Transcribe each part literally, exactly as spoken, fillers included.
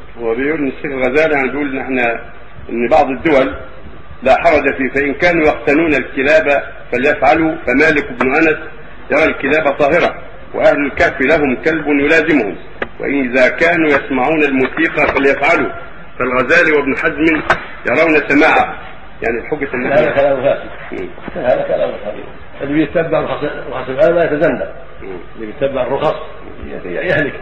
هو بيقول ان الشيخ الغزالي يعني بيقول ان احنا ان بعض الدول لا حرج فيه، فان كانوا يقتنون الكلاب فليفعلوا، فمالك بن انس يرى الكلاب طاهره، واهل الكهف لهم كلب يلازمهم، واذا كانوا يسمعون الموسيقى فليفعلوا، فالغزالي وابن حزم يرون سماعه. يعني الحجه ان هذا كلام فاسد، هذا كلام فاسد. اللي بيتبع رخص الآن لا يتزندى، اللي بيتبع الرخص يهلك.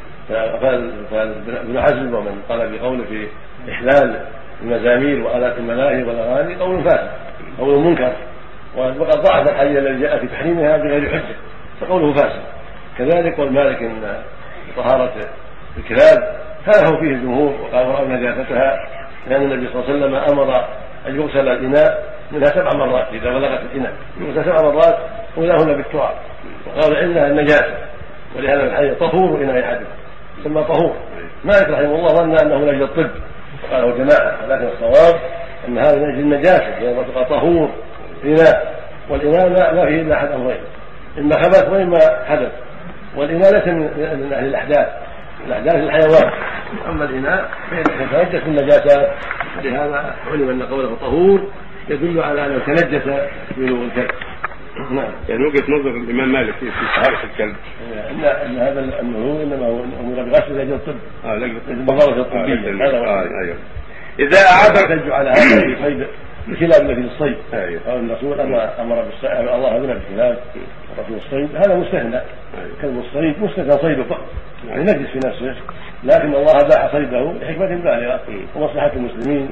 فابن حزم ومن قال بقوله في إحلال المزامير وآلات الملاهي والأغاني قول فاسد، قول منكر، وقد ضعف الحديث الذي جاء في تحريمها بغير حجة، فقوله فاسد. كذلك والمالك ان طهارة الكلاب هذا هو فيه الجمهور، وقال رأوا نجاستها، لأن النبي صلى الله عليه وسلم أمر أن يغسل الإناء منها سبع مرات إذا بلغت الإناء، يغسل سبع مرات ولاهن بالتراب، وقال إنها النجاسة، ولهذا الحديث طهور إناء أحدكم ثم طهور. مالك رحمه الله ظن أنه من أجل الطب وقاله جماعة، لكن الصواب أن هذا من أجل النجاسة، لأنه طهور إناء، والإناء ما فيه إلا أحد أمرين، إما خبث وإما حدث، والإناء ليس من أهل الأحداث، الأحداث الحيوان، أما الإناء فيتنجس بالنجاسات، لهذا علم أن قوله طهور يدل على أنه تنجس بلوغ الكلب. نعم. يعني وجهة نظر الإمام مالك في طهارة الكلب إن أن هذا النهو إنما هو أمر بغسل لأجل الطب، اه لأجل المضرة الطبية. هذا هو. أيوه. إذا أعاد يحتج على هذا في صيد الكلاب التي للصيد. أيوه. قال الرسول أما أمر بالصيد، الله أذن بالكلاب ورسول الصيد، هذا مستثنى. كلب الصيد مستثنى صيده فقط، يعني نجس في نفسه، لكن الله باح صيده لحكمة بالغة ومصلحة المسلمين.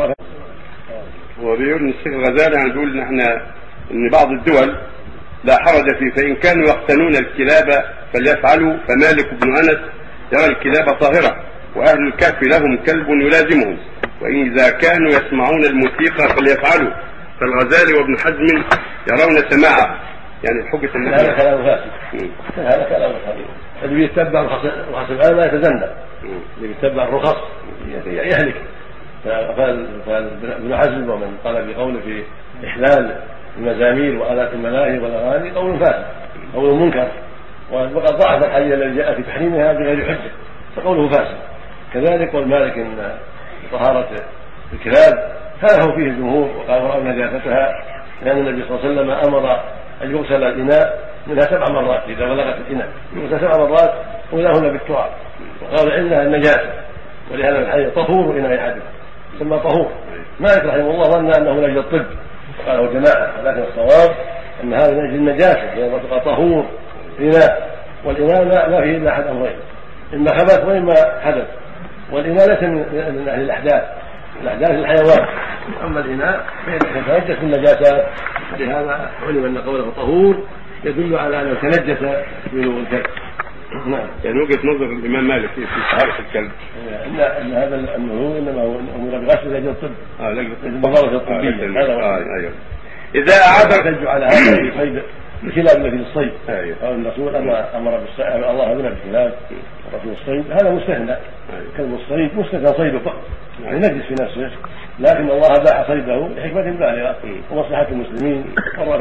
هو بيقول ان الشيخ الغزالي يعني بيقول ان احنا ان بعض الدول لا حرج فيه، فان كانوا يقتنون الكلاب فليفعلوا، فمالك بن انس يرى الكلاب طاهره، واهل الكهف لهم كلب يلازمهم، واذا كانوا يسمعون الموسيقى فليفعلوا، فالغزالي وابن حزم يرون سماعه. يعني الحجه ان هذا كلام فاسد، هذا كلام فاسد. اللي بيتبع رخص الآن لا يتزندى، اللي بيتبع الرخص يهلك. فابن حزم ومن قال بقوله في إحلال المزامير وآلات الملاهي والأغاني قول فاسد، قول منكر، وقد ضعف الحديث الذي جاء في تحريمها بغير حجة، فقوله فاسد. كذلك والمالك ان طهارة الكلاب هذا هو فيه الجمهور، وقال رأوا نجاستها، لأن النبي صلى الله عليه وسلم أمر أن يغسل الإناء منها سبع مرات إذا بلغت الإناء، يغسل سبع مرات ولاهن بالتراب، وقال إنها النجاسة، ولهذا الحديث طهور إناء أحدكم ثم طهور. مالك رحمه الله ظن أنه من أجل الطب وقاله جماعة، لكن الصواب أن هذا من أجل النجاسة، لأنه طهور إناء، والإناء ما فيه إلا أحد أمرين، إما خبث وإما حدث، والإناء ليس من أهل الأحداث، الأحداث الحيوان، أما الإناء فيتنجس بالنجاسات، لهذا علم أن قوله طهور يدل على أنه تنجس بلوغ الكلب. نعم. يعني وجهة نظر الإمام مالك في طهارة الكلب إن أن هذا النهو إنما هو أمر بغسل لأجل الطب، اه لأجل المضرة الطبية. هذا هو. أيوه. إذا أعاد يحتج على هذا في صيد الكلاب التي للصيد. أيوه. قال الرسول أما أمر بالصيد، الله أذن بالكلاب ورسول الصيد، هذا مستثنى. كلب الصيد مستثنى صيده فقط، يعني نجس في نفسه، لكن الله باح صيده لحكمة بالغة ومصلحة المسلمين.